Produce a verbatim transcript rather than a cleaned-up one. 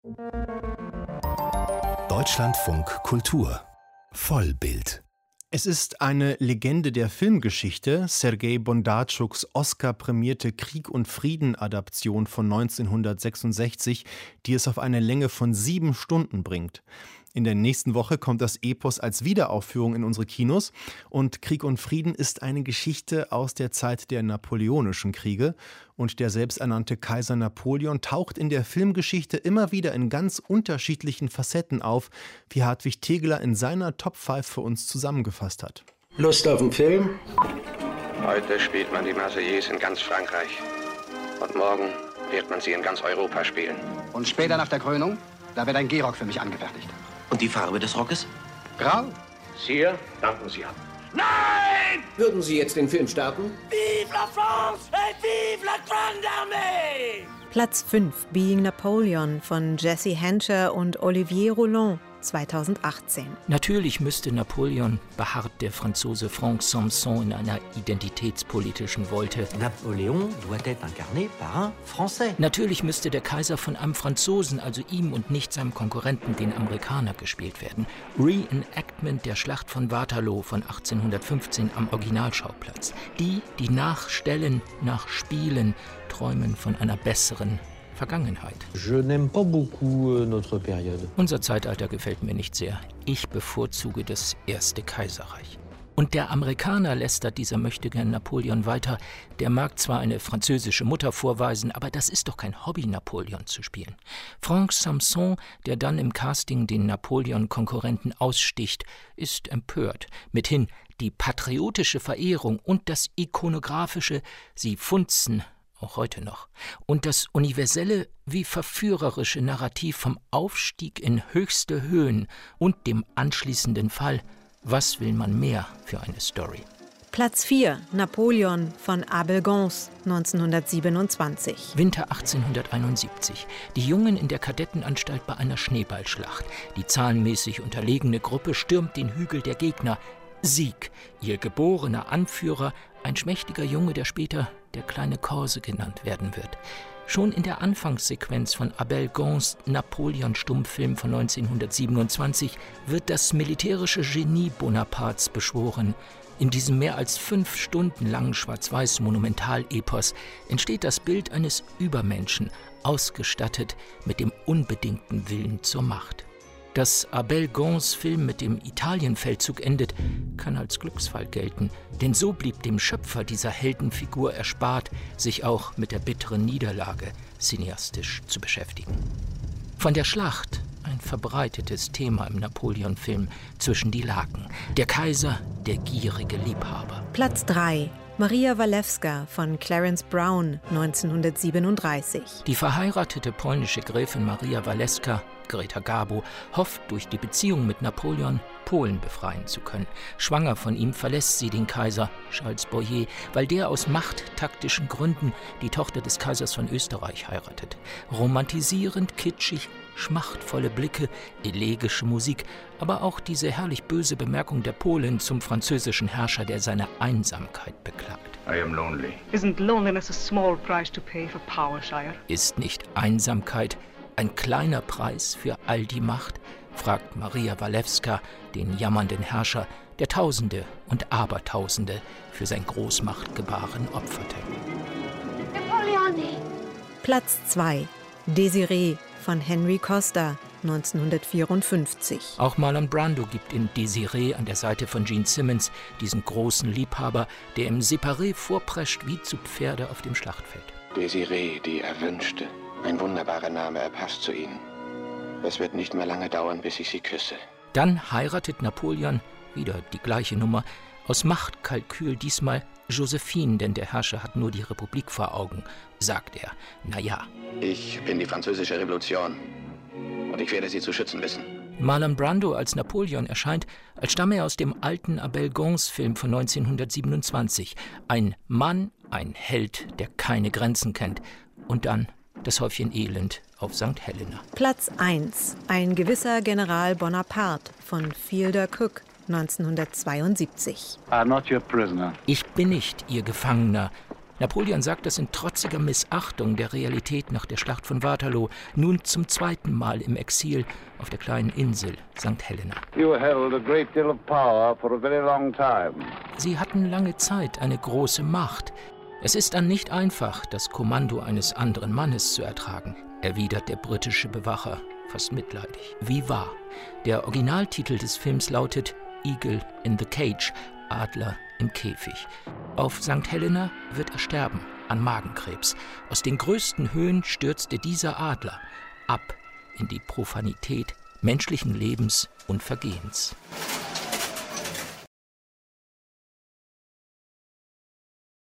Deutschlandfunk Kultur Vollbild. Es ist eine Legende der Filmgeschichte, Sergei Bondarchuks Oscar-prämierte Krieg und Frieden-Adaption von neunzehnhundertsechsundsechzig, die es auf eine Länge von sieben Stunden bringt. In der nächsten Woche kommt das Epos als Wiederaufführung in unsere Kinos und Krieg und Frieden ist eine Geschichte aus der Zeit der Napoleonischen Kriege und der selbsternannte Kaiser Napoleon taucht in der Filmgeschichte immer wieder in ganz unterschiedlichen Facetten auf, wie Hartwig Tegeler in seiner Top fünf für uns zusammengefasst hat. Lust auf den Film? Heute spielt man die Marseillaise in ganz Frankreich und morgen wird man sie in ganz Europa spielen. Und später nach der Krönung, da wird ein Gehrock für mich angefertigt. Und die Farbe des Rockes? Grau. Sire, danken Sie ab. Nein! Würden Sie jetzt den Film starten? Vive la France et vive la Grande Armée! Platz fünf, Being Napoleon von Jesse Hencher und Olivier Roland, zweitausendachtzehn. Natürlich müsste Napoleon, beharrt der Franzose Franck Samson in einer identitätspolitischen Wolte. Napoléon doit être incarné par un Français. Natürlich müsste der Kaiser von einem Franzosen, also ihm und nicht seinem Konkurrenten, den Amerikaner, gespielt werden. Reenactment der Schlacht von Waterloo von achtzehnhundertfünfzehn am Originalschauplatz. Die, die nachstellen, nachspielen, träumen von einer besseren Vergangenheit. Je n'aime pas beaucoup notre période. Unser Zeitalter gefällt mir nicht sehr. Ich bevorzuge das Erste Kaiserreich. Und der Amerikaner lästert dieser Möchtegern Napoleon weiter. Der mag zwar eine französische Mutter vorweisen, aber das ist doch kein Hobby, Napoleon zu spielen. Franck Samson, der dann im Casting den Napoleon-Konkurrenten aussticht, ist empört. Mithin die patriotische Verehrung und das ikonografische, sie funzen auch heute noch. Und das universelle wie verführerische Narrativ vom Aufstieg in höchste Höhen und dem anschließenden Fall. Was will man mehr für eine Story? Platz vier, Napoleon von Abel Gance, neunzehnhundertsiebenundzwanzig. Winter achtzehnhunderteinundsiebzig. Die Jungen in der Kadettenanstalt bei einer Schneeballschlacht. Die zahlenmäßig unterlegene Gruppe stürmt den Hügel der Gegner. Sieg, ihr geborener Anführer, ein schmächtiger Junge, der später der kleine Korse genannt werden wird. Schon in der Anfangssequenz von Abel Gance' Napoleon-Stummfilm von neunzehnhundertsiebenundzwanzig wird das militärische Genie Bonapartes beschworen. In diesem mehr als fünf Stunden langen Schwarz-Weiß-Monumental-Epos entsteht das Bild eines Übermenschen, ausgestattet mit dem unbedingten Willen zur Macht. Dass Abel Gance' Film mit dem Italienfeldzug endet, kann als Glücksfall gelten. Denn so blieb dem Schöpfer dieser Heldenfigur erspart, sich auch mit der bitteren Niederlage cineastisch zu beschäftigen. Von der Schlacht, ein verbreitetes Thema im Napoleon-Film, zwischen die Laken. Der Kaiser, der gierige Liebhaber. Platz drei, Maria Walewska von Clarence Brown, neunzehnhundertsiebenunddreißig. Die verheiratete polnische Gräfin Maria Walewska, Greta Garbo, hofft durch die Beziehung mit Napoleon Polen befreien zu können. Schwanger von ihm verlässt sie den Kaiser, Charles Boyer, weil der aus machttaktischen Gründen die Tochter des Kaisers von Österreich heiratet. Romantisierend, kitschig, schmachtvolle Blicke, elegische Musik, aber auch diese herrlich böse Bemerkung der Polen zum französischen Herrscher, der seine Einsamkeit beklagt. I am lonely. Isn't loneliness a small price to pay for power, Sire? Ist nicht Einsamkeit ein kleiner Preis für all die Macht? Fragt Maria Walewska den jammernden Herrscher, der Tausende und Abertausende für sein Großmachtgebaren opferte. Napoleone. Platz zwei, Desiree von Henry Costa, neunzehnhundertvierundfünfzig. Auch Marlon Brando gibt in Desiree an der Seite von Gene Simmons diesen großen Liebhaber, der im Separé vorprescht wie zu Pferde auf dem Schlachtfeld. Desiree, die Erwünschte. Ein wunderbarer Name, er passt zu Ihnen. Es wird nicht mehr lange dauern, bis ich Sie küsse. Dann heiratet Napoleon, wieder die gleiche Nummer, aus Machtkalkül diesmal Josephine, denn der Herrscher hat nur die Republik vor Augen, sagt er. Naja. Ich bin die französische Revolution und ich werde Sie zu schützen wissen. Marlon Brando als Napoleon erscheint, als stamme er aus dem alten Abel Gance-Film von neunzehnhundertsiebenundzwanzig. Ein Mann, ein Held, der keine Grenzen kennt. Und dann das Häufchen Elend auf Sankt Helena. Platz eins, ein gewisser General Bonaparte von Fielder Cook, neunzehnhundertzweiundsiebzig. I'm not your prisoner. Ich bin nicht Ihr Gefangener. Napoleon sagt das in trotziger Missachtung der Realität nach der Schlacht von Waterloo, nun zum zweiten Mal im Exil auf der kleinen Insel Sankt Helena. You held a great deal of power for a very long time. Sie hatten lange Zeit eine große Macht. Es ist dann nicht einfach, das Kommando eines anderen Mannes zu ertragen, erwidert der britische Bewacher, fast mitleidig. Wie wahr. Der Originaltitel des Films lautet Eagle in the Cage, Adler im Käfig. Auf Sankt Helena wird er sterben, an Magenkrebs. Aus den größten Höhen stürzte dieser Adler ab in die Profanität menschlichen Lebens und Vergehens.